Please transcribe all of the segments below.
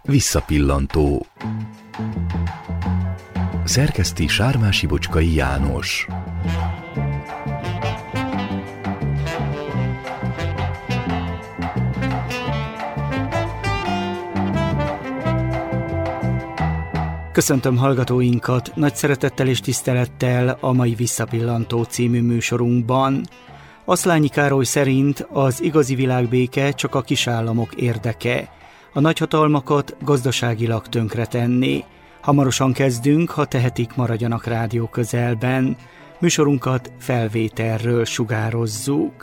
Visszapillantó. Szerkeszti Sármási Bocskai János. Köszöntöm hallgatóinkat nagy szeretettel és tisztelettel a mai Visszapillantó című műsorunkban. Aszlányi Károly szerint az igazi világbéke csak a kisállamok érdeke. A nagyhatalmakat gazdaságilag tönkretenni. Hamarosan kezdünk, ha tehetik, maradjanak rádió közelben. Műsorunkat felvételről sugározzuk.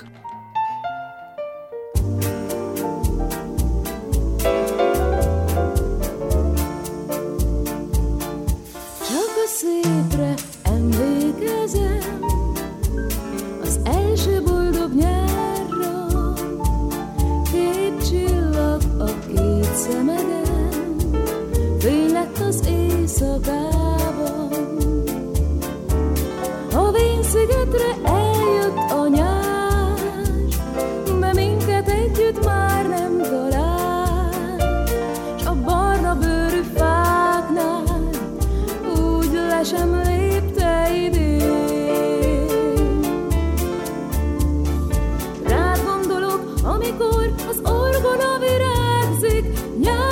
A Vén-szigetre eljött a nyár, de minket együtt már nem talál, s a barna bőrű fáknál úgy le sem lépte idén. Rád gondolok, amikor az orgona virágzik nyár.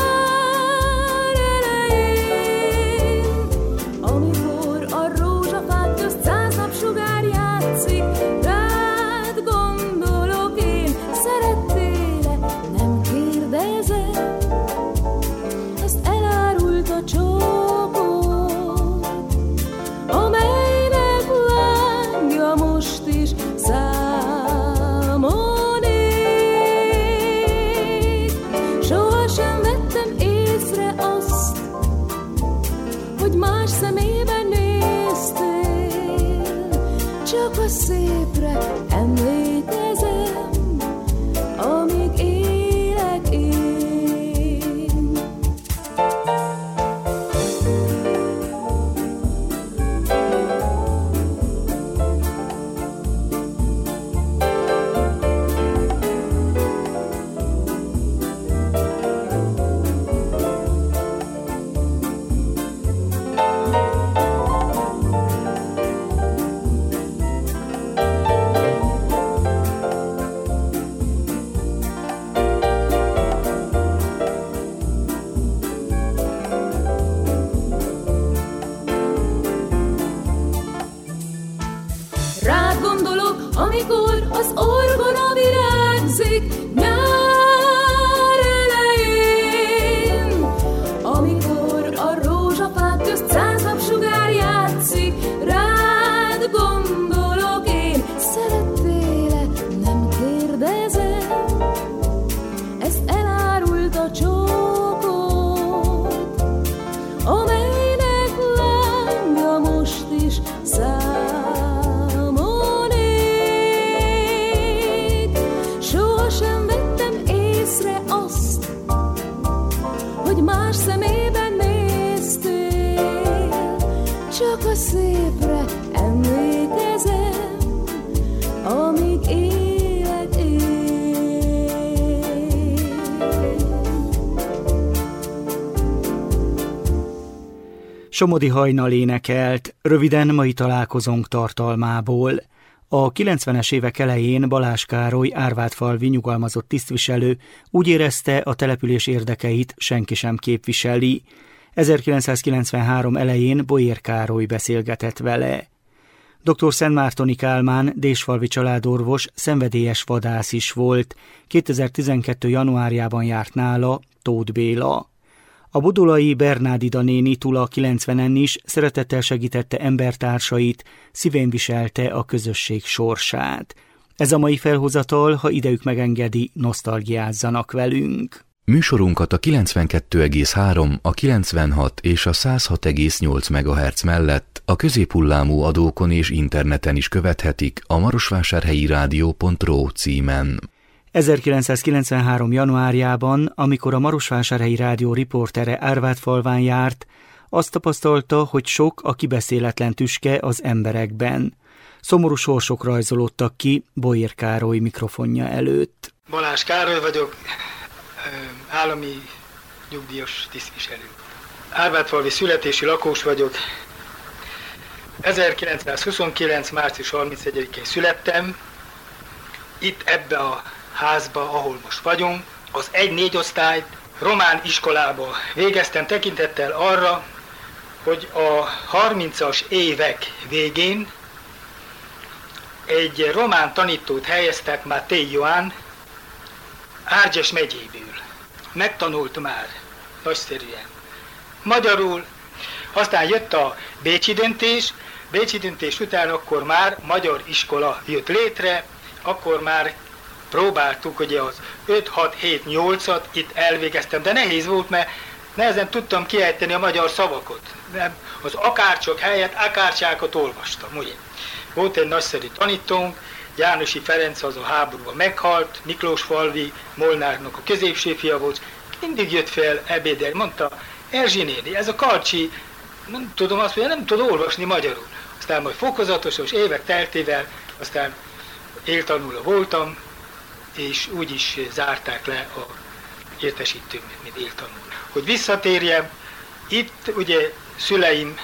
Szépre emlékezem, amíg élek én. Amikor az orgona virágzik nyár elején, amikor a rózsafák közt 100 napsugár játszik, rád gondolok én. Szerettél-e, nem kérdezem, ezt elárult a csókod, amelynek lángja most is más szemében néztél, csak a szépre emlékezem, amíg élek én. Somodi Hajnal énekelt, röviden mai találkozónk tartalmából. A 90-es évek elején Balázs Károly árvádfalvi nyugalmazott tisztviselő úgy érezte, a település érdekeit senki sem képviseli. 1993 elején Bolyér Károly beszélgetett vele. Dr. Szentmártoni Kálmán, désfalvi családorvos, szenvedélyes vadász is volt. 2012. januárjában járt nála Tóth Béla. A bodolai Bernádida néni túl a 90-en is szeretettel segítette embertársait, szívén viselte a közösség sorsát. Ez a mai felhozatal, ha idejük megengedi, nosztalgiázzanak velünk. Műsorunkat a 92,3, a 96 és a 106,8 MHz mellett a középhullámú adókon és interneten is követhetik a marosvásárhelyi-rádió.ro címen. 1993. januárjában, amikor a Marosvásárhelyi Rádió riportere Árvádfalván járt, azt tapasztalta, hogy sok a kibeszéletlen tüske az emberekben. Szomorú sorsok rajzolódtak ki Bolyér Károly mikrofonja előtt. Balázs Károly vagyok, állami nyugdíjas tisztviselő. Árvádfalvi születési lakós vagyok. 1929. március 31-én születtem. Itt ebbe a házba, ahol most vagyunk, az 1-4 osztályt román iskolába végeztem, tekintettel arra, hogy a 30-as évek végén egy román tanítót helyeztek, Máté Joán, Árgyes megyéből. Megtanult már nagyszerűen magyarul, aztán jött a bécsi döntés után akkor már magyar iskola jött létre, akkor már próbáltuk, ugye az 5-6-7-8-at itt elvégeztem, de nehéz volt, mert nehezen tudtam kiejteni a magyar szavakat. Az akárcsok helyett akárcsákat olvastam, ugye. Volt egy nagyszerű tanítónk, Jánosi Ferenc, az a háborúban meghalt, Miklósfalvi Molnárnak a középső fia volt, mindig jött fel ebédelni, mondta, Erzsi néni, ez a Karcsi, nem tudom azt mondja, nem tud olvasni magyarul. Aztán majd fokozatosan, évek teltével, aztán éltanuló voltam, és úgy is zárták le a értesítőmet, mint éltanuló. Hogy visszatérjem, itt ugye szüleim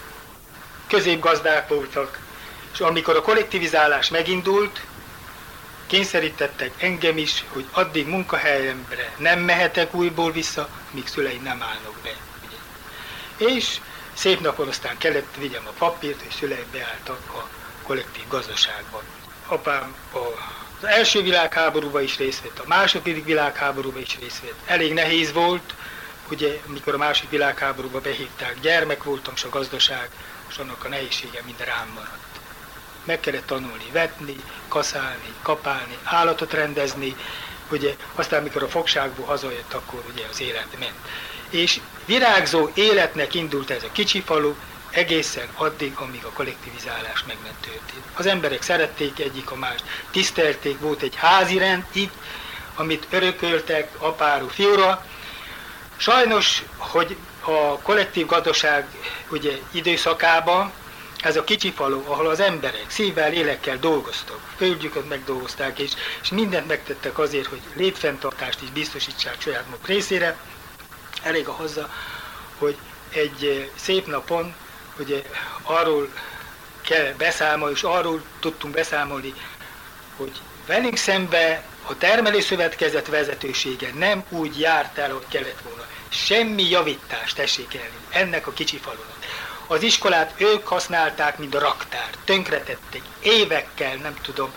középgazdák voltak, és amikor a kollektivizálás megindult, kényszerítettek engem is, hogy addig munkahelyemre nem mehetek újból vissza, míg szüleim nem állnak be. Ugye. És szép napon aztán kellett vigyem a papírt, és szüleim beálltak a kollektív gazdaságban. Apám az első világháborúban is részt vett, a második világháborúban is részt vett. Elég nehéz volt, ugye, mikor a második világháborúban behívták, gyermek voltam, és a gazdaság, és annak a nehézsége mind rám maradt. Meg kellett tanulni vetni, kaszálni, kapálni, állatot rendezni, ugye, aztán mikor a fogságból hazajött, akkor ugye az élet ment. És virágzó életnek indult ez a kicsi falu, egészen addig, amíg a kollektivizálás meg nem történt. Az emberek szerették egyik a mást, tisztelték, volt egy házi rend itt, amit örököltek apáról fiúra. Sajnos, hogy a kollektív gazdaság ugye, időszakában ez a kicsi falu, ahol az emberek szívvel, lélekkel dolgoztak, földjüket megdolgozták, és mindent megtettek azért, hogy létfenntartást is biztosítsák saját maguk részére. Elég a hozzá, hogy egy szép napon ugye, arról kell beszámolni, és arról tudtunk beszámolni, hogy velünk szembe a termelőszövetkezet vezetősége nem úgy járt el, hogy kellett volna. Semmi javítást tessék elni ennek a kicsi falunak. Az iskolát ők használták, mint a raktár. Tönkretették évekkel, nem tudom,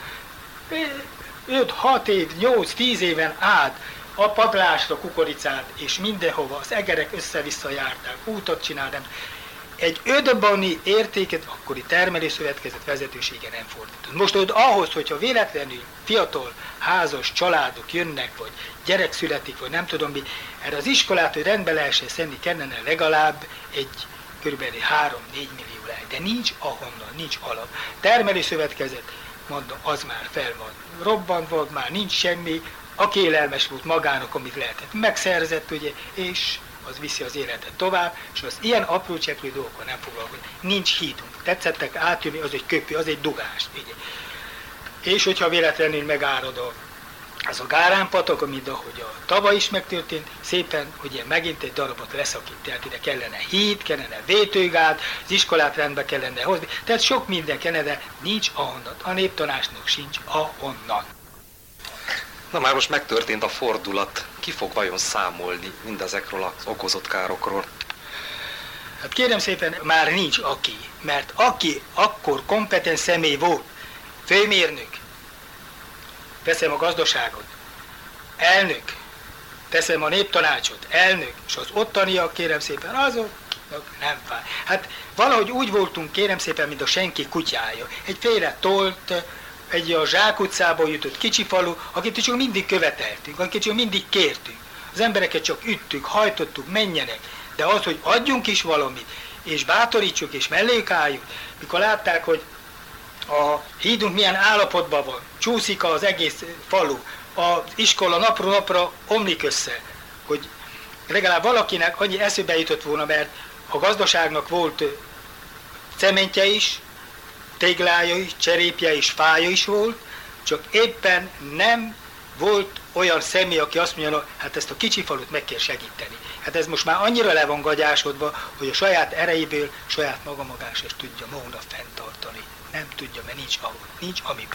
5-6 év, 8-10 éven át a padlásra kukoricát, és mindenhova az egerek össze-vissza járták, útot csináltak. Egy ödöbani értéket akkori termelőszövetkezet vezetősége nem fordított. Most ott ahhoz, hogyha véletlenül fiatal, házas családok jönnek, vagy gyerek születik, vagy nem tudom mi, erre az iskolát, hogy rendbe lehessen szenni, kellene legalább egy kb. 3-4 millió lej, de nincs ahonnan, nincs alap. Termelőszövetkezet, mondom, az már fel van robbant volt, már nincs semmi, aki élelmes volt magának, amit lehetett, megszerzett, ugye, és az viszi az életet tovább, és az ilyen apró cseplő dolgokkal nem foglalkozik. Nincs hídunk. Tetszettek átjönni, az egy köpő, az egy dugás. Ugye. És hogyha véletlenül megárad az a Gáránpatak, mint ahogy a tavaly is megtörtént, szépen ugye megint egy darabot leszakít, tehát ide kellene híd, kellene vétőgát, az iskolát rendbe kellene hozni, tehát sok minden kellene, de nincs ahonnan. A néptanásnak sincs ahonnan. Na már most megtörtént a fordulat. Ki fog vajon számolni mindezekről az okozott károkról? Hát kérem szépen, már nincs aki, mert aki akkor kompetens személy volt, főmérnök, veszem a gazdaságot, elnök, teszem a néptanácsot, elnök, és az ottaniak, kérem szépen, azoknak nem fáj. Hát valahogy úgy voltunk, kérem szépen, mint a senki kutyája. Egyféle tolt, egy a Zsák utcából jutott kicsi falu, akit csak mindig követeltünk, akit csak mindig kértünk. Az embereket csak üttük, hajtottuk, menjenek. De az, hogy adjunk is valamit, és bátorítsuk, és melléjük álljunk, mikor látták, hogy a hídunk milyen állapotban van, csúszik az egész falu, az iskola napról napra omlik össze, hogy legalább valakinek annyi eszébe jutott volna, mert a gazdaságnak volt cementje is, téglája is, cserépje is, fája is volt, csak éppen nem volt olyan személy, aki azt mondja, hát ezt a kicsi falut meg kell segíteni. Hát ez most már annyira le van gagyásodva, hogy a saját erejéből saját magát sem tudja magna fenntartani. Nem tudja, mert nincs amiből.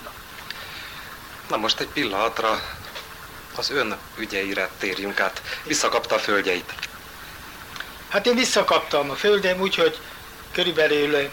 Na most egy pillanatra az ön ügyeire térjünk át. Visszakapta a földjeit. Hát én visszakaptam a földem, úgyhogy körülbelül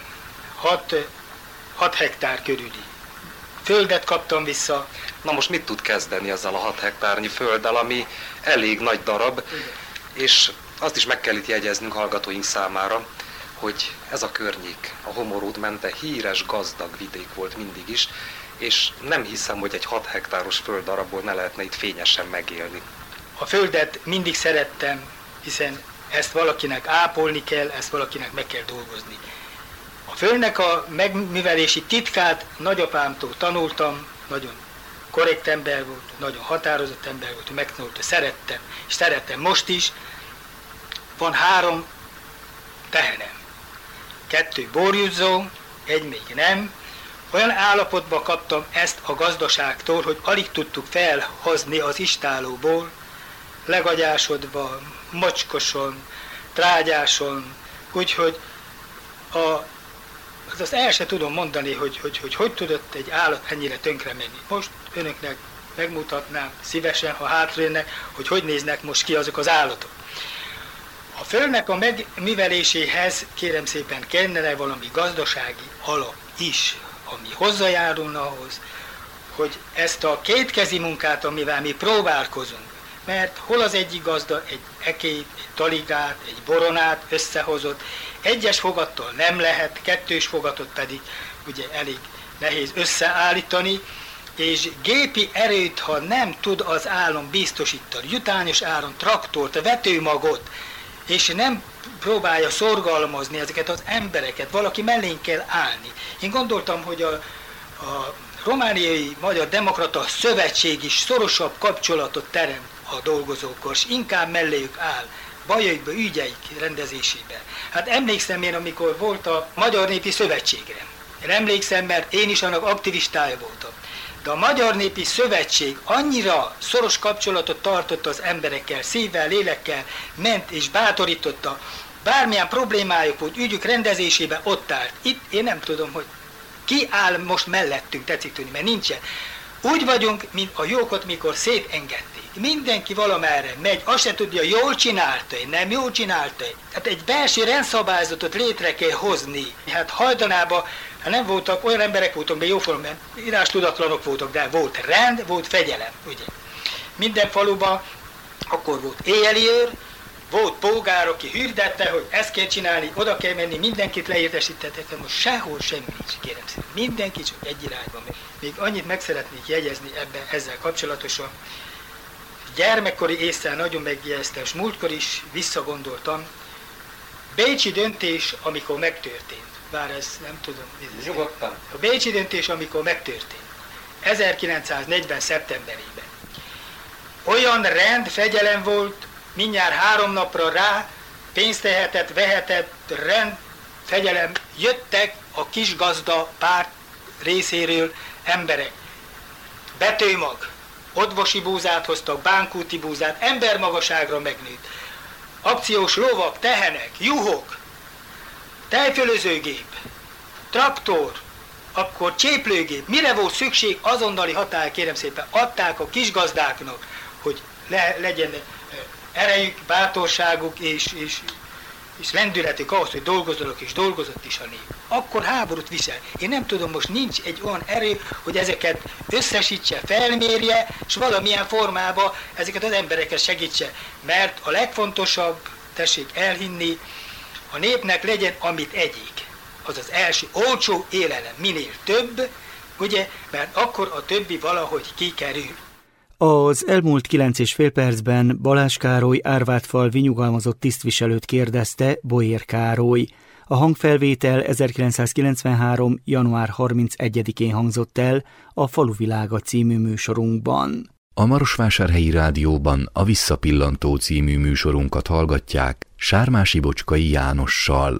6 hektár körüli földet kaptam vissza. Na most mit tud kezdeni azzal a 6 hektárnyi földdel, ami elég nagy darab, és azt is meg kell itt jegyeznünk hallgatóink számára, hogy ez a környék, a Homorút mente híres gazdag vidék volt mindig is, és nem hiszem, hogy egy 6 hektáros földdarabból ne lehetne itt fényesen megélni. A földet mindig szerettem, hiszen ezt valakinek ápolni kell, ezt valakinek meg kell dolgozni. A földnek a megművelési titkát nagyapámtól tanultam, nagyon korrekt ember volt, nagyon határozott ember volt, megtanulta, szerettem, és szerettem most is. Van 3 tehenem, 2 borjúzzó, 1 még nem. Olyan állapotba kaptam ezt a gazdaságtól, hogy alig tudtuk felhozni az istálóból, legagyásodva, mocskoson, trágyáson, úgyhogy azt el sem tudom mondani, hogy tudott egy állat ennyire tönkre menni. Most önöknek megmutatnám szívesen, ha hátrajönnek, hogy néznek most ki azok az állatok. A földnek a megműveléséhez kérem szépen kellene valami gazdasági alap is, ami hozzájárulna ahhoz, hogy ezt a kétkezi munkát, amivel mi próbálkozunk, mert hol az egyik gazda egy ekét, egy taligát, egy boronát összehozott, egyes fogattal nem lehet, 2 fogatot pedig ugye elég nehéz összeállítani, és gépi erőt, ha nem tud az állam biztosítani, jutányos áron, traktort, vetőmagot, és nem próbálja szorgalmazni ezeket az embereket, valaki mellénk kell állni. Én gondoltam, hogy a Romániai Magyar Demokrata Szövetség is szorosabb kapcsolatot teremt a dolgozókkal, és inkább melléjük áll, bajaikba, ügyeik rendezésébe. Hát emlékszem én, amikor volt a Magyar Népi Szövetségre. Én emlékszem, mert én is annak aktivistája voltam. De a Magyar Népi Szövetség annyira szoros kapcsolatot tartott az emberekkel, szívvel, lélekkel, ment és bátorította, bármilyen problémájuk volt, ügyük rendezésébe ott állt. Itt én nem tudom, hogy ki áll most mellettünk, tetszik tudni, mert nincsen. Úgy vagyunk, mint a jókot, mikor szétengedték. Mindenki valamerre megy, azt se tudja, jól csinálta, nem jól csinálta. Tehát egy belső rendszabályzatot létre kell hozni. Hát hajdanában nem voltak, olyan emberek voltak, de jóformán írástudatlanok voltak, de volt rend, volt fegyelem, ugye. Minden faluban akkor volt éjjeli őr, volt polgár, aki hirdette, hogy ezt kell csinálni, oda kell menni, mindenkit leértesítettek, most sehol semmi nincs, kérem szépen. Mindenki csak egy irányba megy. Még annyit meg szeretnék jegyezni ezzel kapcsolatosan. Gyermekkori észre nagyon megjegyeztem, és múltkor is visszagondoltam. Bécsi döntés, amikor megtörtént. Bár ez nem tudom. Nyugodtan. A bécsi döntés, amikor megtörtént. 1940. szeptemberében. Olyan rend, fegyelem volt, mindjárt 3 napra rá, pénzt vehetett, rend, fegyelem, jöttek a kisgazda párt részéről emberek. Betőmag, odvosi búzát hoztak, bánkúti búzát, embermagasságra megnőtt. Akciós lovak, tehenek, juhok, tejfölözőgép, traktor, akkor cséplőgép. Mire volt szükség? Azonnali hatály, kérem szépen, adták a kisgazdáknak, hogy legyen erejük, bátorságuk és lendületük ahhoz, hogy dolgozzanak, és dolgozott is a nép. Akkor háborút visel. Én nem tudom, most nincs egy olyan erő, hogy ezeket összesítse, felmérje, és valamilyen formában ezeket az embereket segítse. Mert a legfontosabb, tessék elhinni, a népnek legyen, amit egyik. Az az első, olcsó élelem, minél több, ugye, mert akkor a többi valahogy kikerül. Az elmúlt 9,5 percben Balázs Károly Árvádfalvi nyugalmazott tisztviselőt kérdezte Boér Károly. A hangfelvétel 1993. január 31-én hangzott el a Faluvilága című műsorunkban. A Marosvásárhelyi Rádióban a Visszapillantó című műsorunkat hallgatják Sármási Bocskai Jánossal.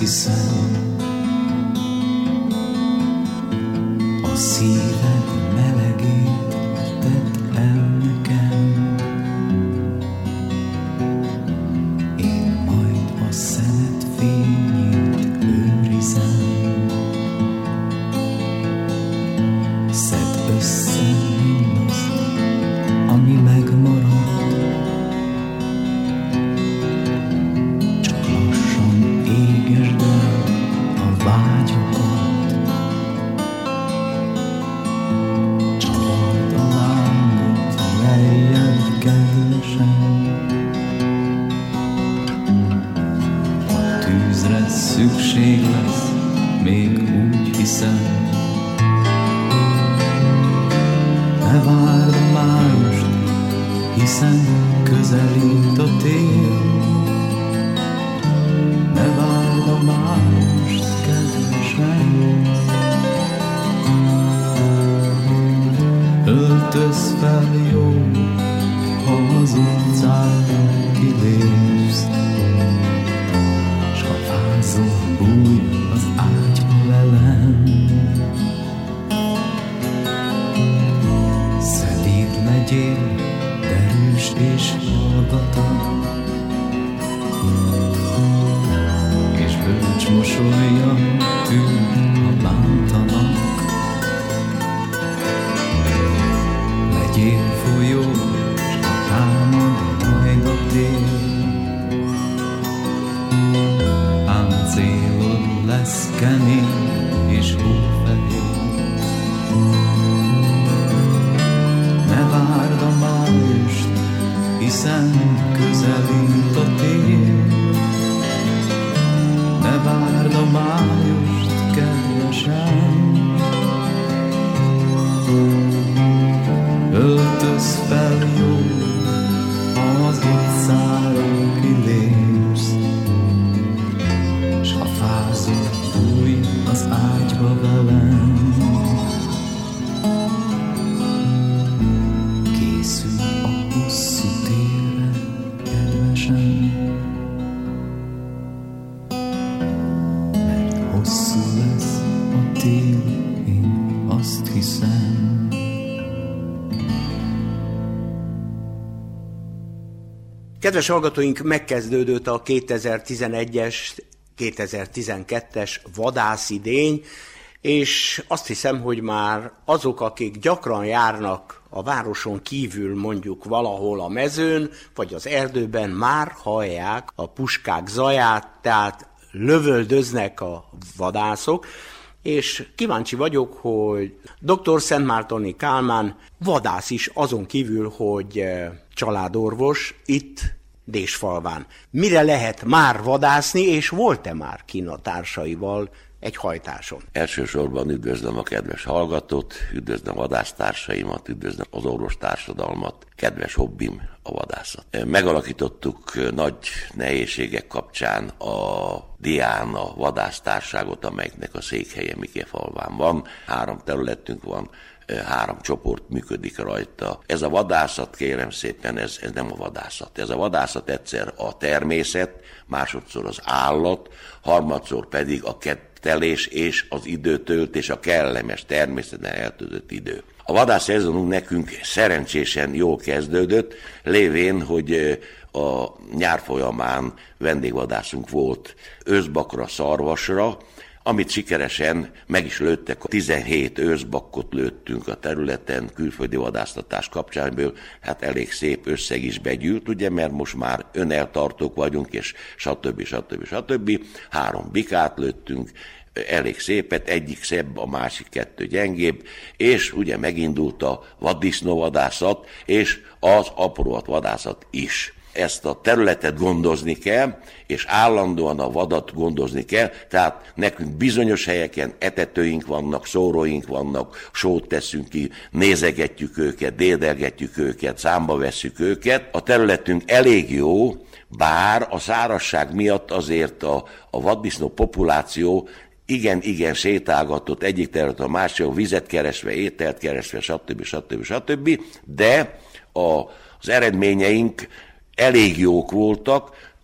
hiszem, a szíved melegét tedd el nekem, én majd a szemed fényét őrizem. Szedd össze mindazt, ami megmarad, csak lassan égesd el a vágyokat. Csavard a lángot lejjebb kedvesen, a tűzre szükség lesz, még úgy hiszem. Ne várd a májust, hiszen közelít a tél. Ne várd a májust, kedvesem. Öltöz fel jó, ha az utcára kilépsz, s ha fázol, bújj az ágyba velem. Legyél derűs és hallgatag, és bölcs mosolyan tűn, ha bántanak. Legyél folyó, s ha támad majd a tél, páncélod lesz kemény és hófehér. Ne várd a májust, hiszen közelít a tél. Ne várd a májust, kedvesem. Öltöz fel jól, ha az utcára kilépsz, s ha fázol, bújj az ágyba velem. Kedves hallgatóink, megkezdődött a 2011-es, 2012-es vadászidény, és azt hiszem, hogy már azok, akik gyakran járnak a városon kívül, mondjuk valahol a mezőn, vagy az erdőben, már hallják a puskák zaját, tehát lövöldöznek a vadászok, és kíváncsi vagyok, hogy dr. Szentmártoni Kálmán vadász is, azon kívül, hogy családorvos itt Désfalván. Mire lehet már vadászni, és volt-e már kinn a társaival egy hajtáson? Elsősorban üdvözlöm a kedves hallgatót, üdvözlöm a vadásztársaimat, üdvözlöm az orvostársadalmat, kedves hobbim a vadászat. Megalakítottuk nagy nehézségek kapcsán a Diana vadásztárságot, amelynek a székhelye Mikéfalván van. 3 területünk van, 3 csoport működik rajta. Ez a vadászat, kérem szépen, ez nem a vadászat. Ez a vadászat egyszer a természet, másodszor az állat, harmadszor pedig a kettelés és az időtöltés, a kellemes természeten eltöltött idő. A vadászszezonunk nekünk szerencsésen jól kezdődött, lévén, hogy a nyár folyamán vendégvadászunk volt őszbakra, szarvasra, amit sikeresen meg is lőttek. 17 őszbakkot lőttünk a területen külföldi vadásztatás kapcsánból, hát elég szép összeg is begyűlt, ugye, mert most már öneltartók vagyunk, és stb. 3 bikát lőttünk, elég szépet, egyik szebb, a másik 2 gyengébb, és ugye megindult a vaddisznóvadászat, és az apróvatvadászat is. Ezt a területet gondozni kell, és állandóan a vadat gondozni kell, tehát nekünk bizonyos helyeken etetőink vannak, szóróink vannak, sót teszünk ki, nézegetjük őket, dédelgetjük őket, számba vesszük őket. A területünk elég jó, bár a szárazság miatt azért a vaddisznó populáció igen sétálgatott egyik területről a másikra, vizet keresve, ételt keresve, stb. De az eredményeink elég jók voltak,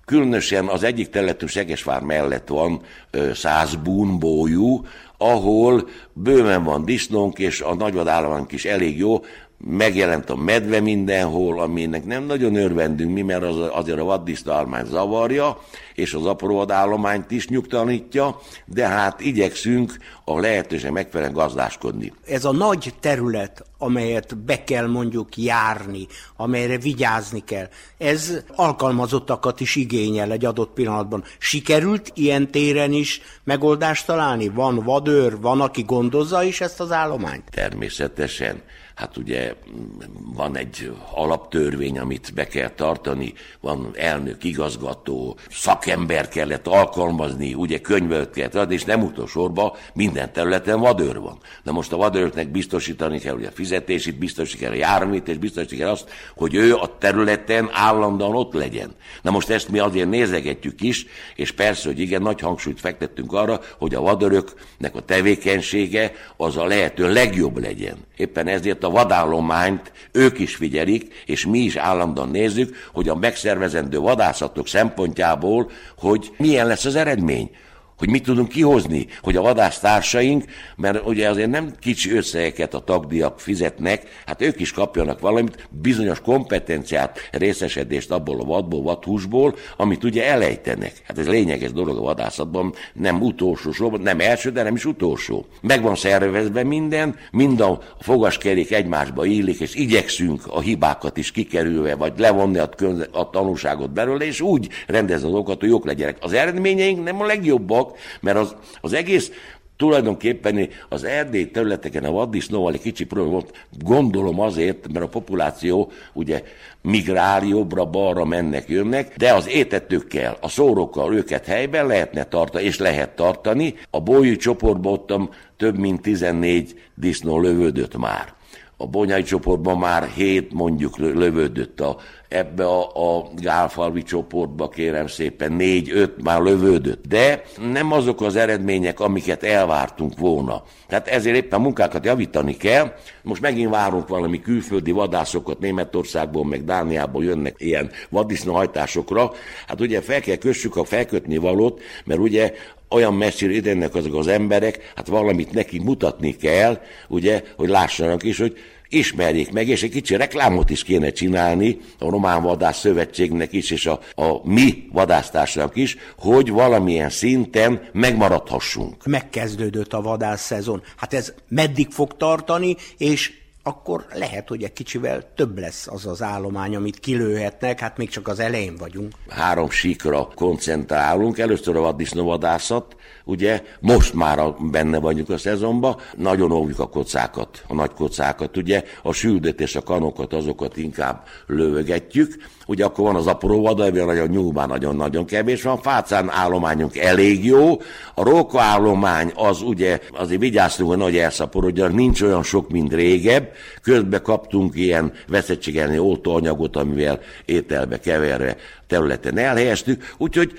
Különösen az egyik területünk Segesvár mellett van 100 búnbójú, ahol bőven van disznónk, és a nagyvadállományunk is elég jó. Megjelent a medve mindenhol, aminek nem nagyon örvendünk mi, mert azért a vaddisznóállomány zavarja, és az apróvadállományt is nyugtalanítja, de hát igyekszünk a lehetőség megfelelően gazdáskodni. Ez a nagy terület, amelyet be kell mondjuk járni, amelyre vigyázni kell, ez alkalmazottakat is igényel egy adott pillanatban. Sikerült ilyen téren is megoldást találni? Van vadőr, van, aki gondozza is ezt az állományt? Természetesen. Hát ugye van egy alaptörvény, amit be kell tartani, van elnök, igazgató, szakember kellett alkalmazni, ugye könyvet kellett adni, és nem utolsóban minden területen vadőr van. Na most a vadőröknek biztosítani kell ugye a fizetését, biztosítani kell a járműt, és biztosítani kell azt, hogy ő a területen állandóan ott legyen. Na most ezt mi azért nézegetjük is, és persze, hogy igen, nagy hangsúlyt fektettünk arra, hogy a vadőröknek a tevékenysége az a lehető legjobb legyen. Éppen ezért a vadállományt ők is figyelik, és mi is állandóan nézzük, hogy a megszervezendő vadászatok szempontjából, hogy milyen lesz az eredmény, hogy mit tudunk kihozni, hogy a vadásztársaink, mert ugye azért nem kicsi összegeket a tagdíjak fizetnek, hát ők is kapjanak valamit, bizonyos kompetenciát, részesedést abból a vadból, vadhúsból, amit ugye elejtenek. Hát ez lényeges dolog a vadászatban, nem utolsó sorban, nem első, de nem is utolsó. Meg van szervezve minden, mind a fogaskerék egymásba illik, és igyekszünk a hibákat is kikerülve, vagy levonni a tanulságot belőle, és úgy rendezni a dolgokat, hogy jók legyenek. Az eredményeink nem a legjobbak, mert az egész tulajdonképpen az erdélyi területeken a vaddisznóval egy kicsi probléma volt, gondolom azért, mert a populáció ugye migrál, jobbra-balra mennek, jönnek, de az étetőkkel, a szórókkal őket helyben lehetne tartani, és lehet tartani. A bójú csoportban ottam több mint 14 disznó lövődött már. A bonyai csoportban már 7 mondjuk lövődött, ebbe a gálfalvi csoportba kérem szépen 4-5 már lövődött, de nem azok az eredmények, amiket elvártunk volna. Tehát ezért éppen munkákat javítani kell. Most megint várunk valami külföldi vadászokat, Németországból, meg Dániából jönnek ilyen vaddisznóhajtásokra. Hát ugye fel kell kössük a felkötni valót, mert ugye olyan messzire idenek azok az emberek, hát valamit nekik mutatni kell, ugye, hogy lássanak is, hogy ismerjék meg, és egy kicsi reklámot is kéne csinálni a Román Vadász Szövetségnek is, és a mi vadásztársanak is, hogy valamilyen szinten megmaradhassunk. Megkezdődött a vadászszezon. Hát ez meddig fog tartani, és akkor lehet, hogy egy kicsivel több lesz az az állomány, amit kilőhetnek, hát még csak az elején vagyunk. 3 síkra koncentrálunk, először a vaddisznóvadászat, ugye most már benne vagyunk a szezonban, nagyon óvjuk a kocákat, a nagy kocákat, ugye a süldet és a kanokat, azokat inkább lövögetjük, ugye akkor van az apró vada, ebben nagyon nyúlban nagyon-nagyon kevés van, fácán állományunk elég jó, a róka állomány az ugye, azért vigyáztunk, hogy nagy elszaporodjon, nincs olyan sok, mint régebb, közben kaptunk ilyen veszettségelni oltóanyagot, amivel ételbe keverve területen elhelyeztük, úgyhogy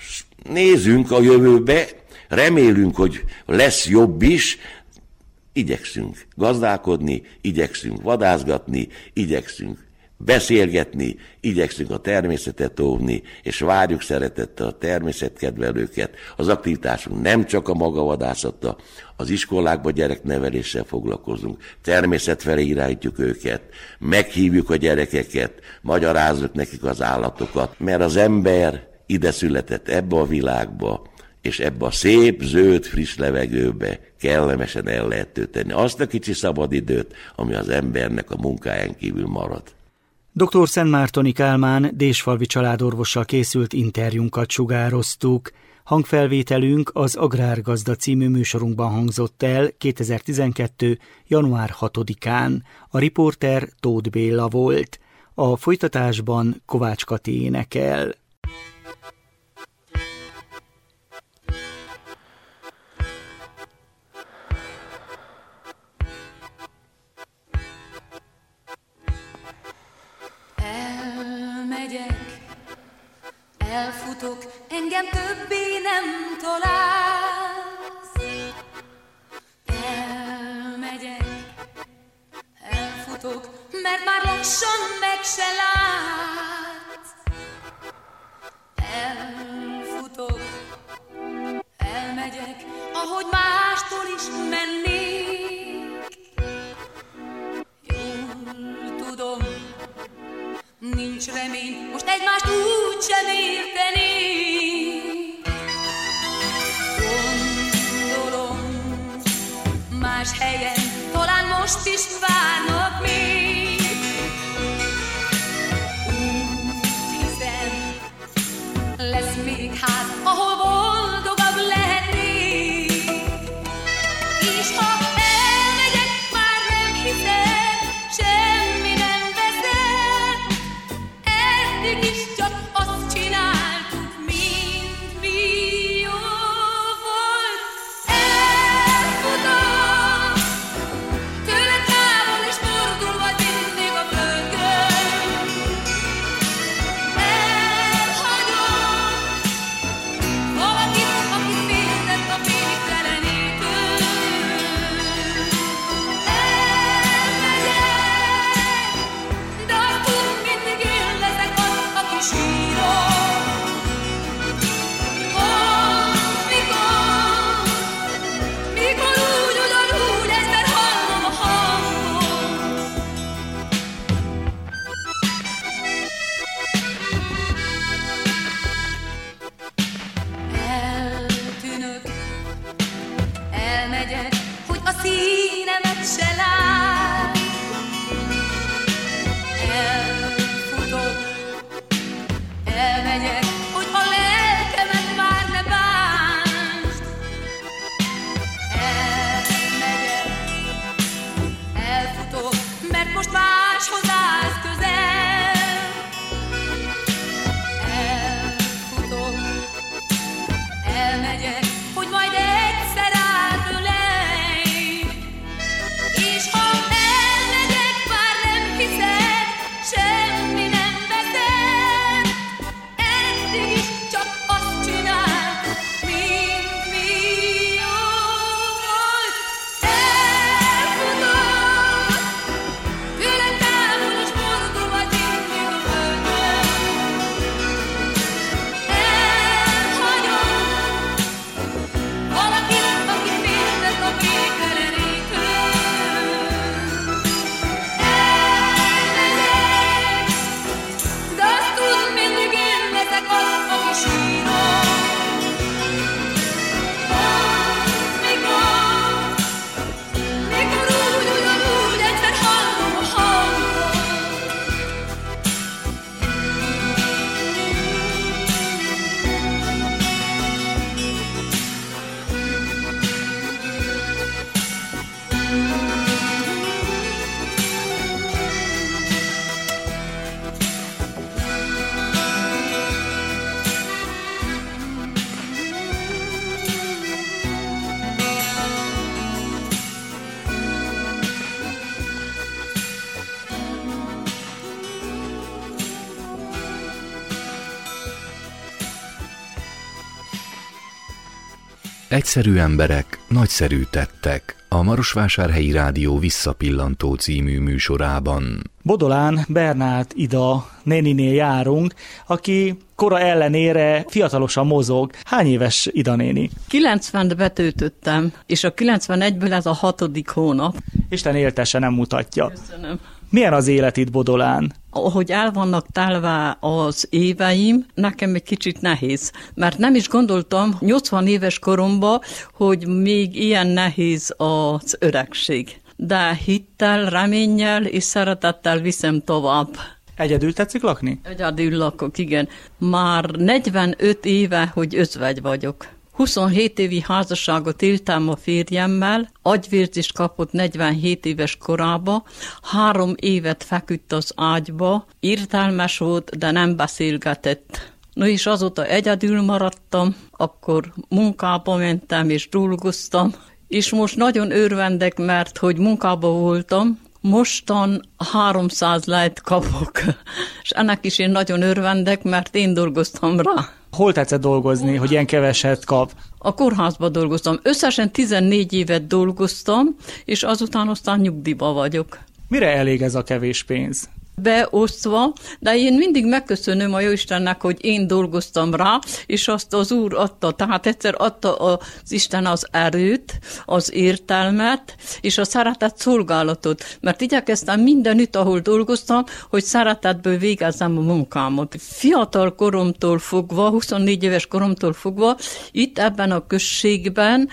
nézzünk a jövőbe, remélünk, hogy lesz jobb is, igyekszünk gazdálkodni, igyekszünk vadászgatni, igyekszünk beszélgetni, igyekszünk a természetet óvni, és várjuk szeretettel a természetkedvelőket. Az aktivitásunk nem csak a magavadászata, az iskolákban gyerekneveléssel foglalkozunk, természet felé irányítjuk őket, meghívjuk a gyerekeket, magyarázzuk nekik az állatokat, mert az ember ide született ebbe a világba, és ebbe a szép, zöld, friss levegőbe kellemesen el lehet tölteni azt a kicsi szabadidőt, ami az embernek a munkáján kívül marad. Dr. Szentmártoni Kálmán Désfalvi családorvossal készült interjúnkat sugároztuk. Hangfelvételünk az Agrárgazda című műsorunkban hangzott el 2012. január 6-án. A riporter Tóth Béla volt. A folytatásban Kovács Kati énekel. Elfutok, engem többé nem találsz. Elfutok, mert már lassan meg se látsz. mennék. Jól tudom, nincs remény, most egymást úgy sem értenék. Gondolom, más helyen talán most is várnak még. Úgy hiszem, lesz még ház, ahol boldogabb lehetnék. És ha elmegyek, már nem hiszem, semmi nem veszem. Eddig is csak azt csináltuk, mint mi jó volt. Elfutom, tőle távol és fordul vagy mindig a földön. Elhagyom valakit, aki féltett a végtelenétől. Elmegyek, de azt tud, mindig én leszek az, aki sírok. Mikor úgy, ugyanúgy egyszer hallom a hangot. Eltűnök, elmegyek, hogy a színemet se lát. Elfutok, elmegyek, hogy a lelkemet már ne bántsd. Elmegyek, elfutok, mert most máshoz állsz közel. Elfutok, elmegyek, hogy majd egyszer átölelj. És ha elmegyek, már nem hiszed, semmi nem veszed. Eddig is csak azt csináltuk, mint mi jó volt. Elfutok, tőlem távol és fordul vagy mindig a földön. Elhagyom valakit, aki féltett a végtelenétől. Elmegyek, de azt tud, mindig én leszek az, aki sírok. Mikor úgy, ugyanúgy egyszer hallom a hangot. Egyszerű emberek, nagyszerű tettek. A Marosvásárhelyi Rádió Visszapillantó című műsorában. Bodolán Bernát Ida néninél járunk, aki kora ellenére fiatalosan mozog. Hány éves Ida néni? 90-t betöltöttem, és a 91-ből ez a 6. hónap. Isten éltese nem mutatja. Köszönöm. Milyen az élet itt Bodolán? Ahogy el vannak telve az éveim, nekem egy kicsit nehéz, mert nem is gondoltam 80 éves koromban, hogy még ilyen nehéz az öregség. De hittel, reménnyel és szeretettel viszem tovább. Egyedül tetszik lakni? Egyedül lakok, igen. Már 45 éve, hogy özvegy vagyok. 27 évi házasságot éltem a férjemmel, agyvérzést kapott 47 éves korába, 3 évet feküdt az ágyba, értelmes volt, de nem beszélgetett. No és azóta egyedül maradtam, akkor munkába mentem és dolgoztam, és most nagyon örvendek, mert hogy munkába voltam, mostan 300 lejt kapok, és ennek is én nagyon örvendek, mert én dolgoztam rá. Hol tetszett dolgozni, hogy ilyen keveset kap? A kórházban dolgoztam. Összesen 14 évet dolgoztam, és azután nyugdíjba vagyok. Mire elég ez a kevés pénz? beosztva, de én mindig megköszönöm a Jóistennek, hogy én dolgoztam rá, és azt az Úr adta. Tehát egyszer adta az Isten az erőt, az értelmet, és a szeretett szolgálatot. Mert igyekeztem mindenütt, ahol dolgoztam, hogy szeretetből végezzem a munkámat. Fiatal koromtól fogva, 24 éves koromtól fogva, itt ebben a községben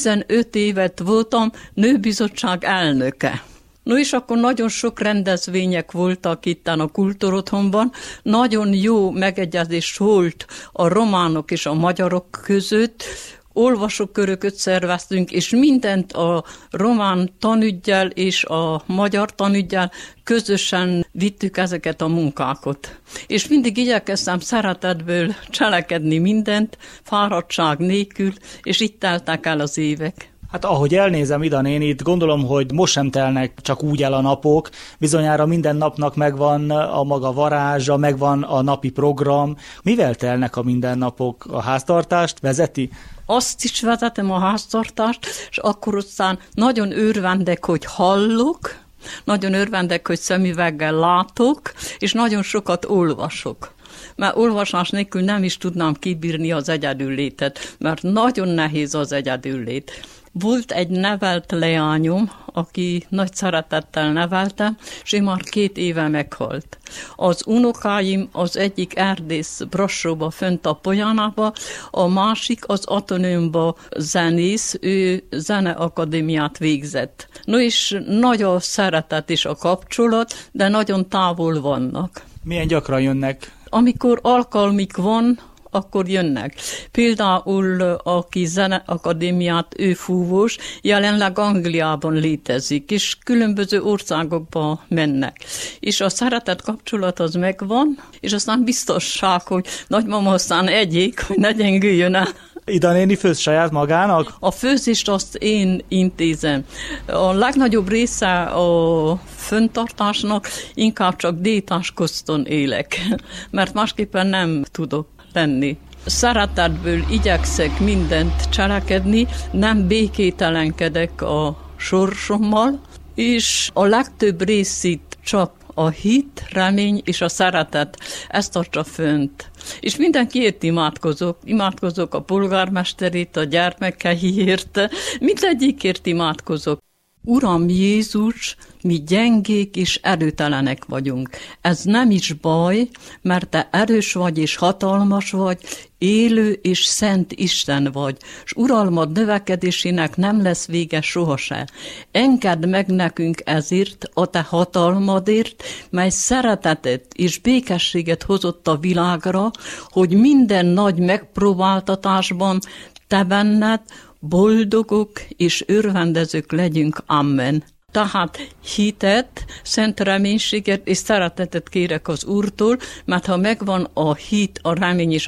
15 évet voltam nőbizottság elnöke. No és akkor nagyon sok rendezvények voltak itten a Kultúrotthonban, nagyon jó megegyezés volt a románok és a magyarok között, olvasóköröket szerveztünk, és mindent a román tanüggyel és a magyar tanüggyel közösen vittük ezeket a munkákat. És mindig igyekeztem szeretetből cselekedni mindent, fáradtság nélkül, és itt teltek el az évek. Hát ahogy elnézem Ida nénit, gondolom, hogy most sem telnek csak úgy el a napok, bizonyára minden napnak megvan a maga varázsa, megvan a napi program. Mivel telnek a mindennapok? A háztartást vezeti? Azt is vezetem, a háztartást, és akkor aztán nagyon örvendek, hogy hallok, nagyon örvendek, hogy szemüveggel látok, és nagyon sokat olvasok. Mert olvasás nélkül nem is tudnám kibírni az egyedüllétet, mert nagyon nehéz az egyedüllét. Volt egy nevelt leányom, aki nagy szeretettel neveltem, és ő már 2 éve meghalt. Az unokáim az egyik erdész Brassóba, fönt a Polyanába, a másik az Ateneumba zenész, ő zeneakadémiát végzett. No és nagy a szeretet és a kapcsolat, de nagyon távol vannak. Milyen gyakran jönnek? Amikor alkalmik van, akkor jönnek. Például, aki zeneakadémiát, ő fúvós, jelenleg Angliában létezik, és különböző országokba mennek. És a szeretett kapcsolat az megvan, és aztán biztosság, hogy nagymama aztán egyék, hogy ne gyengüljön el. Ida néni főz saját magának? A főzést azt én intézem. A legnagyobb része a föntartásnak inkább csak diétás koszton élek, mert másképpen nem tudok tenni. Szeretetből igyekszek mindent cselekedni, nem békételenkedek a sorsommal, és a legtöbb részét csak a hit, remény és a szeretet, ezt tartsa fönt. És mindenkiért imádkozok a polgármesterét, a gyermekeiért, mindegyikért imádkozok. Uram Jézus, mi gyengék és erőtelenek vagyunk. Ez nem is baj, mert te erős vagy és hatalmas vagy, élő és szent Isten vagy, és uralmad növekedésének nem lesz vége sohasem. Engedd meg nekünk ezért, a te hatalmadért, mely szeretetet és békességet hozott a világra, hogy minden nagy megpróbáltatásban te benned boldogok és örvendezők legyünk. Amen. Tehát hitet, szent reménységet és szeretetet kérek az Úrtól, mert ha megvan a hit, a remény és a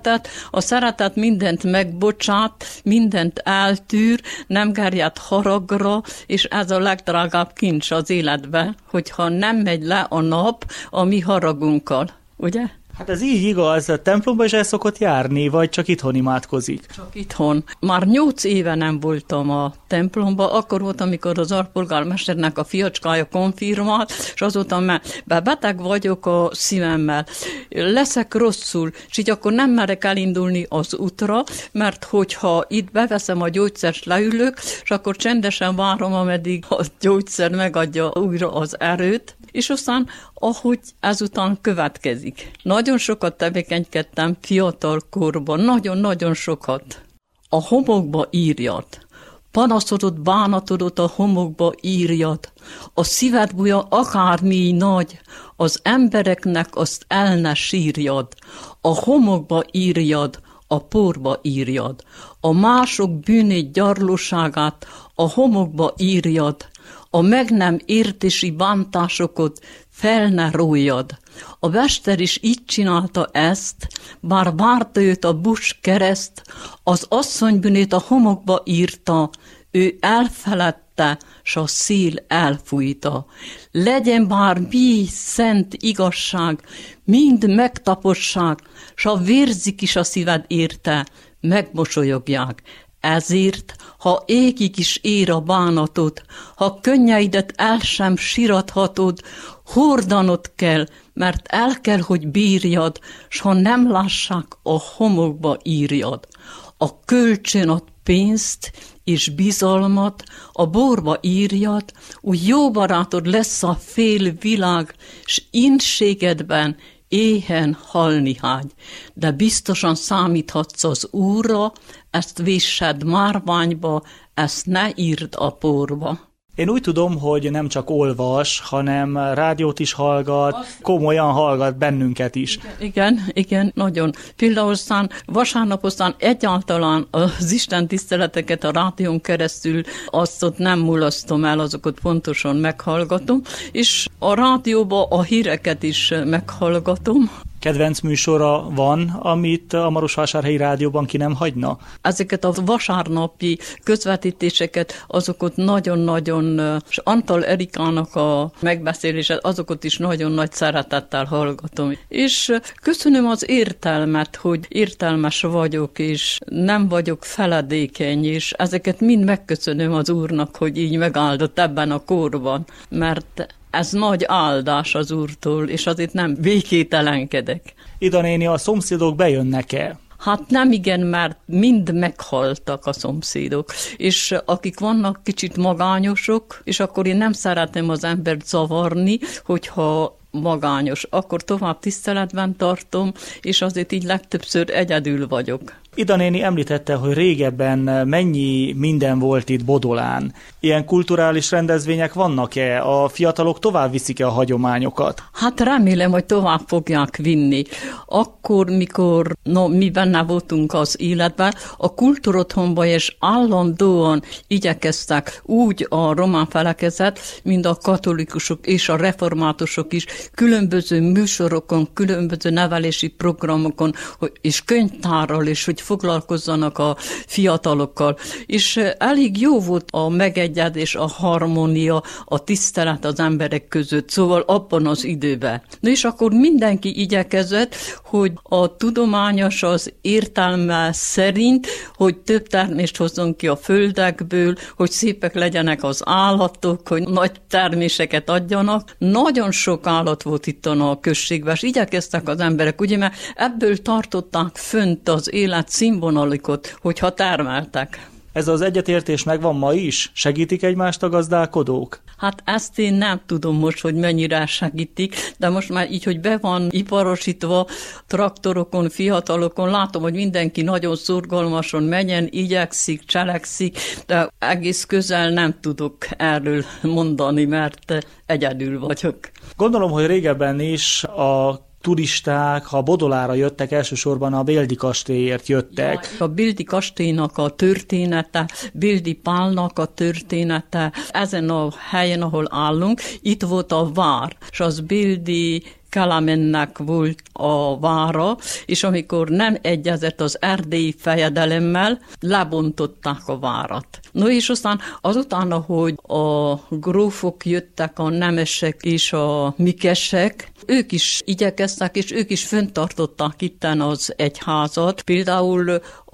szeretet mindent megbocsát, mindent eltűr, nem gerjed haragra, és ez a legdrágább kincs az életbe, hogyha nem megy le a nap a mi haragunkkal, ugye? Hát ez így igaz, a templomba is el szokott járni, vagy csak itthon imádkozik? Csak itthon. Már 8 éve nem voltam a templomba, akkor volt, amikor az alpolgármesternek a fiacskája konfirmált, és azóta mert beteg vagyok a szívemmel, leszek rosszul, és így akkor nem merek elindulni az útra, mert hogyha itt beveszem a gyógyszert, leülök, és akkor csendesen várom, ameddig a gyógyszer megadja újra az erőt, és aztán, ahogy ezután következik. Nagyon sokat tevékenykedtem fiatal korban, nagyon-nagyon sokat. A homokba írjad, panaszodott, bánatodott a homokba írjad, a szíved buja akármi nagy, az embereknek azt el ne sírjad, a homokba írjad, a porba írjad, a mások bűnét, gyarlóságát a homokba írjad, a meg nem értési bántásokat fel ne róljad. A mester is így csinálta ezt, bár várta őt a bus kereszt, az asszony bűnét a homokba írta, ő elfeledte, s a szél elfújta. Legyen bár mi szent igazság, mind megtaposság, s a vérzik is a szíved érte, megmosolyogják. Ezért, ha égig is ér a bánatod, ha könnyeidet el sem sirathatod, hordanod kell, mert el kell, hogy bírjad, s ha nem lássák, a homokba írjad. A kölcsön ad pénzt és bizalmat, a borba írjad, úgy jó barátod lesz a fél világ, s inségedben éhen halni hágy. De biztosan számíthatsz az Úrra, ezt vissed márványba, ezt ne írd a porba. Én úgy tudom, hogy nem csak olvas, hanem rádiót is hallgat, komolyan hallgat bennünket is. Igen, nagyon. Például aztán vasárnap aztán egyáltalán az Isten tiszteleteket a rádión keresztül azt ott nem mulasztom el, azokat pontosan meghallgatom, és a rádióban a híreket is meghallgatom. Kedvenc műsora van, amit a Marosvásárhelyi Rádióban ki nem hagyna? Ezeket a vasárnapi közvetítéseket, azokat nagyon-nagyon, és Antal Erikának a megbeszélését, azokat is nagyon nagy szeretettel hallgatom. És köszönöm az értelmet, hogy értelmes vagyok, és nem vagyok feledékeny, és ezeket mind megköszönöm az Úrnak, hogy így megáldott ebben a korban, mert ez nagy áldás az Úrtól, és azért nem békételenkedek. Ida néni, a szomszédok bejönnek-e? Hát nem igen, mert mind meghaltak a szomszédok, és akik vannak kicsit magányosok, és akkor én nem szeretem az embert zavarni, hogyha magányos, akkor tovább tiszteletben tartom, és azért így legtöbbször egyedül vagyok. Ida néni említette, hogy régebben mennyi minden volt itt Bodolán. Ilyen kulturális rendezvények vannak-e? A fiatalok tovább viszik-e a hagyományokat? Hát remélem, hogy tovább fogják vinni. Akkor, mikor mi benne voltunk az életben, a kultúrotthonban és állandóan igyekeztek úgy a román felekezet, mint a katolikusok és a reformátusok is különböző műsorokon, különböző nevelési programokon, és könyvtárral, és hogy foglalkozzanak a fiatalokkal. És elég jó volt a megegyezés, a harmónia, a tisztelet az emberek között, szóval abban az időben. Na és akkor mindenki igyekezett, hogy a tudományos az értelme szerint, hogy több termést hozzon ki a földekből, hogy szépek legyenek az állatok, hogy nagy terméseket adjanak. Nagyon sok állat volt itt a községben, és igyekeztek az emberek, ugye, mert ebből tartották fönt az élet színvonalikot, hogyha termeltek. Ez az egyetértés megvan ma is? Segítik egymást a gazdálkodók? Hát ezt én nem tudom most, hogy mennyire segítik, de most már így, hogy be van iparosítva traktorokon, fiatalokon, látom, hogy mindenki nagyon szorgalmasan menjen, igyekszik, cselekszik, de egész közel nem tudok erről mondani, mert egyedül vagyok. Gondolom, hogy régebben is a turisták, ha Bodolára jöttek, elsősorban a Béldi kastélyért jöttek. A Béldi kastélynak a története, Béldi Pálnak a története, ezen a helyen, ahol állunk, itt volt a vár, és az Béldi Kelamennek volt a vára, és amikor nem egyezett az erdélyi fejedelemmel, lebontották a várat. No és aztán azután, hogy a grófok jöttek, a nemesek és a mikesek, ők is igyekeztek, és ők is fenntartották itten az egyházat. Például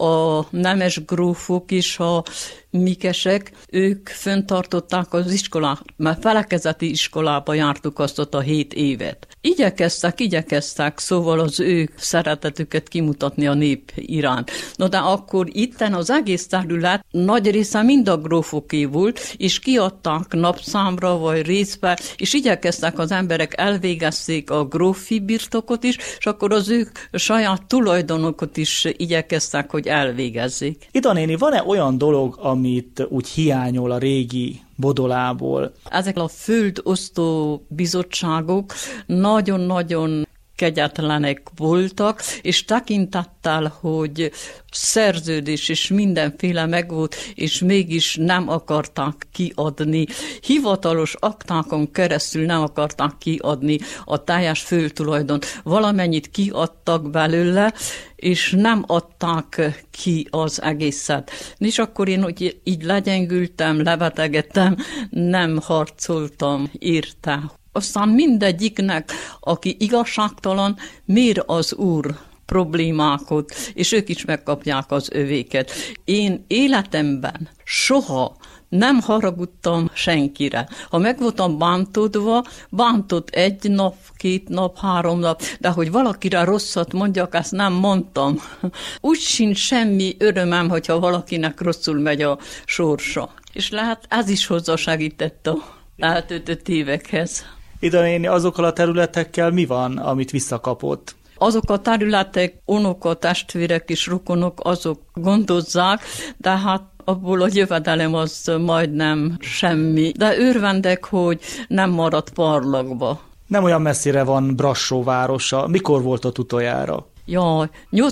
a nemes grófok is, a mikesek, ők fenntartották az iskolát, mert felekezeti iskolába jártuk azt ott a 7 évet. Igyekeztek, szóval az ő szeretetüket kimutatni a nép iránt. No de akkor itten az egész terület nagy része mind a grófoké volt, és kiadták napszámra vagy részbe, és igyekeztek az emberek elvégezzék a grófi birtokot is, és akkor az ők saját tulajdonokat is igyekeztek, hogy elvégezzék. Ida néni, van-e olyan dolog, amit úgy hiányol a régi Bodolából? Ezek a földosztó bizottságok nagyon-nagyon kegyetlenek voltak, és tekintettel, hogy szerződés és mindenféle megvolt, és mégis nem akarták kiadni. Hivatalos aktákon keresztül nem akarták kiadni a teljes földtulajdont. Valamennyit kiadtak belőle, és nem adták ki az egészet. És akkor én így legyengültem, lebetegedtem, nem harcoltam érte. Aztán mindegyiknek, aki igazságtalan, miért az Úr problémákat, és ők is megkapják az övéket. Én életemben soha nem haragudtam senkire. Ha meg voltam bántódva, bántott 1 nap, 2 nap, 3 nap, de hogy valakire rosszat mondjak, ezt nem mondtam. Úgy sincs semmi örömem, hogyha valakinek rosszul megy a sorsa. És lehet, ez is hozzásegített a eltöltött évekhez. Ida néni, azokkal a területekkel mi van, amit visszakapott? Azok a területek, unoka, testvérek és rokonok, azok gondozzák, de hát abból a jövedelem az majdnem semmi. De örvendek, hogy nem maradt parlagba. Nem olyan messzire van Brassó városa. Mikor volt ott utoljára? Jaj,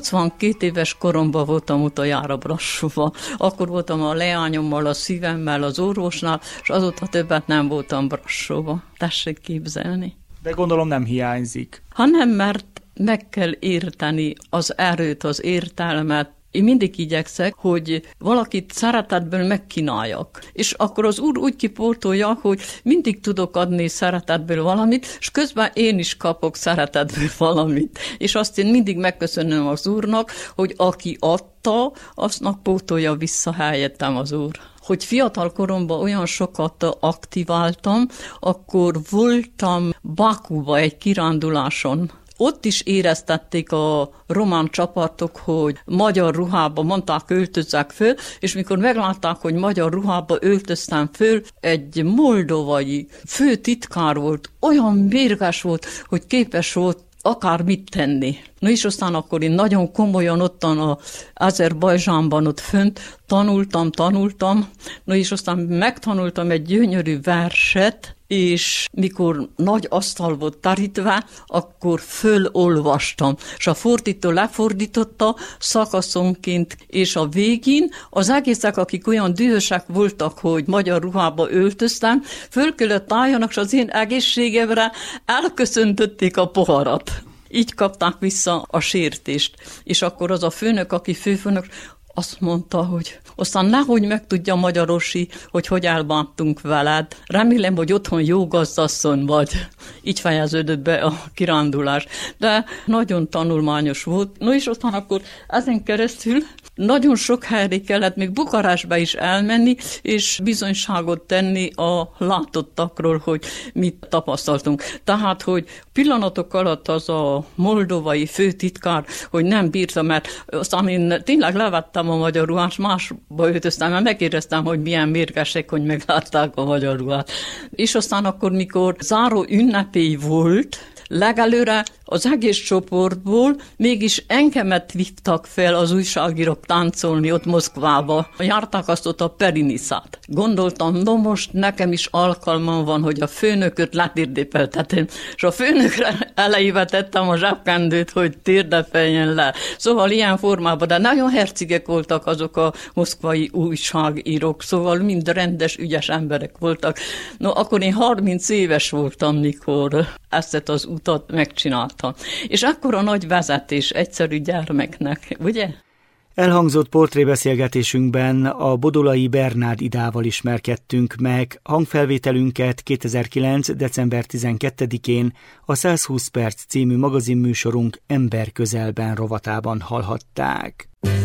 82 éves koromban voltam utoljára Brassóba. Akkor voltam a leányommal, a szívemmel, az orvosnál, és azóta többet nem voltam Brassóba. Tessék képzelni. De gondolom nem hiányzik. Hanem, mert meg kell érteni az erőt, az értelmet. Én mindig igyekszek, hogy valakit szeretetből megkínáljak. És akkor az Úr úgy kipótolja, hogy mindig tudok adni szeretetből valamit, és közben én is kapok szeretetből valamit. És azt én mindig megköszönöm az Úrnak, hogy aki adta, aztnak pótolja vissza helyettem az Úr. Hogy fiatal koromban olyan sokat aktiváltam, akkor voltam Bakuba egy kiránduláson. Ott is éreztették a román csapatok, hogy magyar ruhába mondták, öltözzek föl, és mikor meglátták, hogy magyar ruhába öltöztem föl, egy moldovai főtitkár volt, olyan mérges volt, hogy képes volt akár mit tenni. Na és aztán akkor én nagyon komolyan ottan az Azerbajdzsánban ott fönt tanultam, na és aztán megtanultam egy gyönyörű verset, és mikor nagy asztal volt terítve, akkor fölolvastam. És a fordító lefordította szakaszonként, és a végén az egészek, akik olyan dühösek voltak, hogy magyar ruhába öltöztem, föl kellett álljanak, és az én egészségemre elköszöntötték a poharat. Így kapták vissza a sértést. És akkor az a főnök, aki főfőnök, azt mondta, hogy aztán nehogy megtudja magyarosi, hogy elbántunk veled. Remélem, hogy otthon jó gazdasszony vagy. Így fejeződött be a kirándulás. De nagyon tanulmányos volt. No és aztán akkor ezen keresztül nagyon sok helyre kellett még Bukarestbe is elmenni, és bizonyságot tenni a látottakról, hogy mit tapasztaltunk. Tehát, hogy pillanatok alatt az a moldovai főtitkár, hogy nem bírta, mert aztán én tényleg levettem a magyar ruhát, másba öltöztem, mert megéreztem, hogy milyen mérgesek, hogy meglátták a magyar ruhát. És aztán akkor, mikor záró ünnepély volt, legelőre az egész csoportból mégis engemet vittak fel az újságírók táncolni ott Moszkvába. Járták azt ott a Periniszát. Gondoltam, no most nekem is alkalmam van, hogy a főnököt letérdépeltetem, és a főnökre elejébe tettem a zsebkendőt, hogy térdepeljen le. Szóval ilyen formában, de nagyon hercegek voltak azok a moszkvai újságírók, szóval mind rendes, ügyes emberek voltak. No, akkor én 30 éves voltam, mikor ezt az utat megcsináltam. És akkor a nagy vezetés egyszerű gyermeknek, ugye? Elhangzott portrébeszélgetésünkben a bodolai Bernárd Idával ismerkedtünk meg. Hangfelvételünket 2009. december 12-én a 120 perc című magazinműsorunk Ember közelben rovatában hallhatták.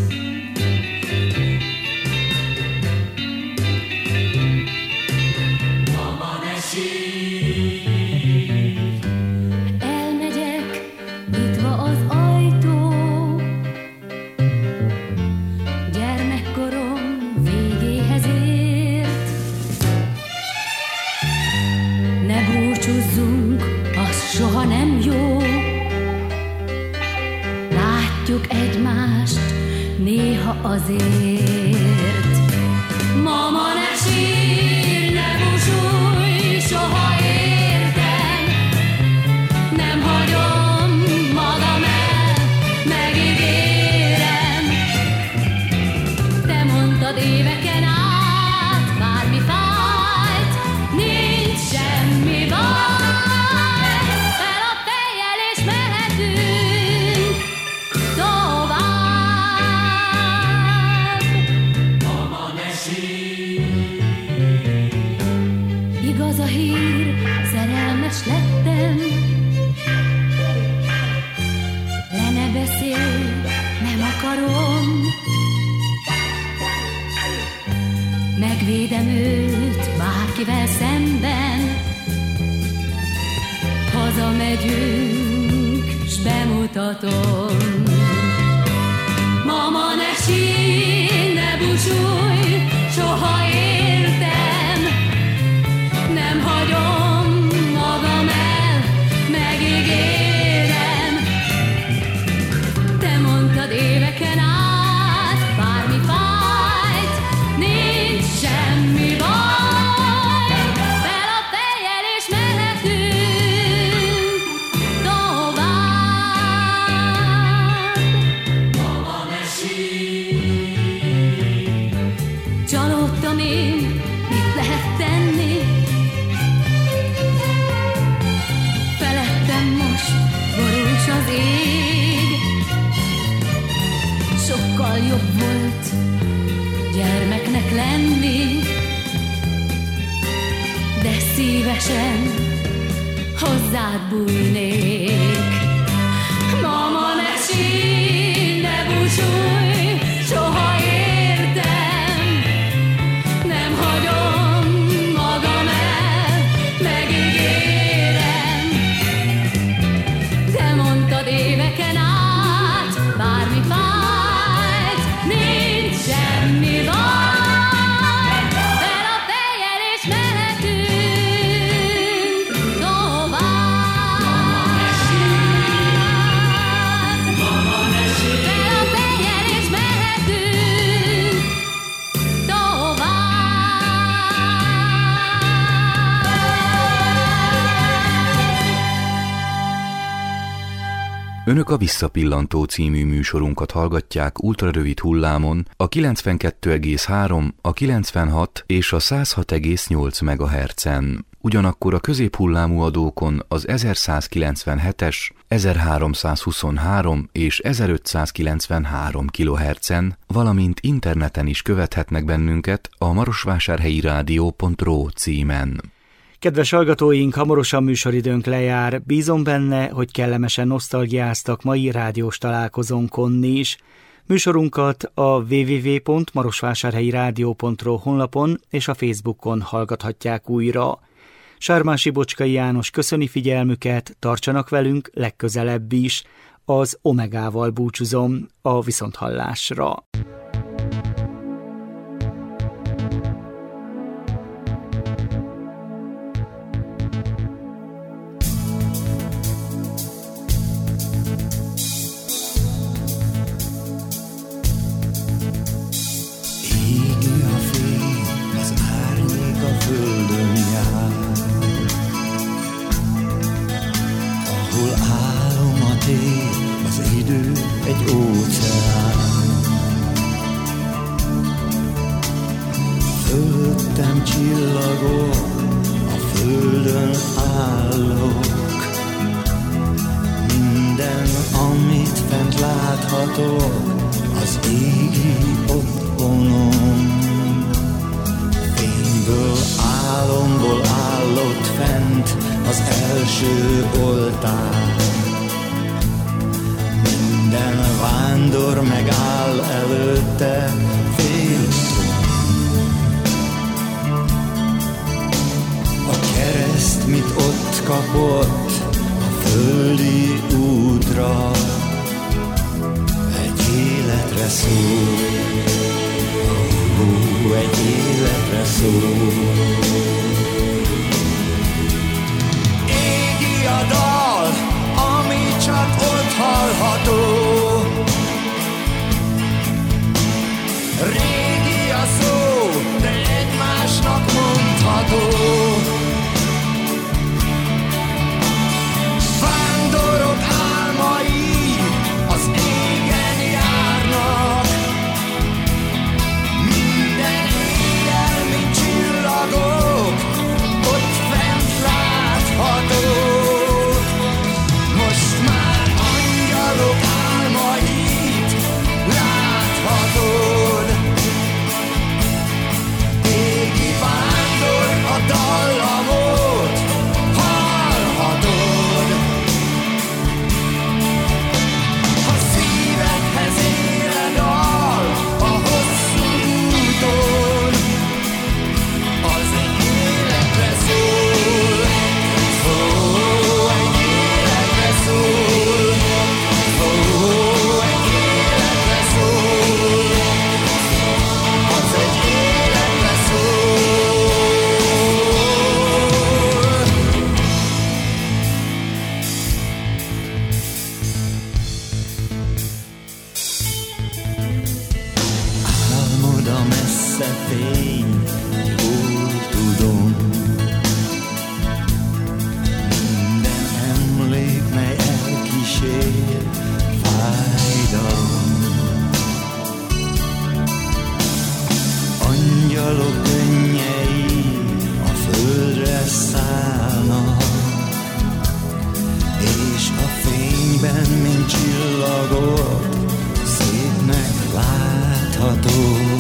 Soha nem jó, látjuk egymást néha azért. Mama, ne sírj, ne búsulj, soha értem, nem hagyom magam el, megígérem. Te mondtad éveken át, bármi fájt, nincs semmi baj. Igaz a hír, szerelmes lettem, le ne beszélj. megvédem őt bárkivel szemben. Hazamegyünk, s bemutatom. Mama, ne sírj, ne búsulj, soha értem, nem hagyom magam el, megígérem. Te mondtad éveken át, bármi fájt, nincs semmi baj. Fel a fejjel és mehetünk tovább. Mama, ne sírj. Csalódtam én, mit lehet tenni? Felettem most borús az ég. Sokkal jobb volt gyermeknek lenni, de szívesen hozzád bújnék. Mama, ne sírj, ne búsulj, soha értem, nem hagyom magam el, megígérem. Te mondtad éveken át, bármi fájt, nincs semmi baj. Fel a fejjel és mehetünk tovább. Fel a fejjel és mehetünk tovább. Önök a Visszapillantó című műsorunkat hallgatják ultrarövid hullámon a 92,3, a 96 és a 106,8 MHz-en. Ugyanakkor a középhullámú adókon az 1197-es, 1323 és 1593 kHz-en, valamint interneten is követhetnek bennünket a marosvásárhelyi rádió.ro címen. Kedves hallgatóink, hamarosan műsoridőnk lejár. Bízom benne, hogy kellemesen nosztalgiáztak mai rádiós találkozónkon is. Műsorunkat a www.marosvásárhelyirádió.ro honlapon és a Facebookon hallgathatják újra. Sármási Bocskai János köszöni figyelmüket, tartsanak velünk legközelebb is. Az Omegával búcsúzom, a viszonthallásra. Égi a fény, az árnyék a földön jár, ahol álomat ér az idő egy óceán. Fölöttem csillagok, a földön állok, minden, amit fent láthatok, az égi otthonom. Fényből, álomból állott fent az első oltár. Minden vándor megáll előtte, fél a kereszt, mit ott kapott a földi útra, egy életre szól, egy életre szól. Égi a dal, ami csak ott hallható, régi a szó, de egymásnak mondható. Vándorok álmai az égen járnak, minden éjjel, mint csillagok, a messze fény, jól tudom. Minden emlék, mely elkísér, fájdalom. Angyalok könnyei a földre szállnak, és a fényben, mint csillagok, szépnek látható.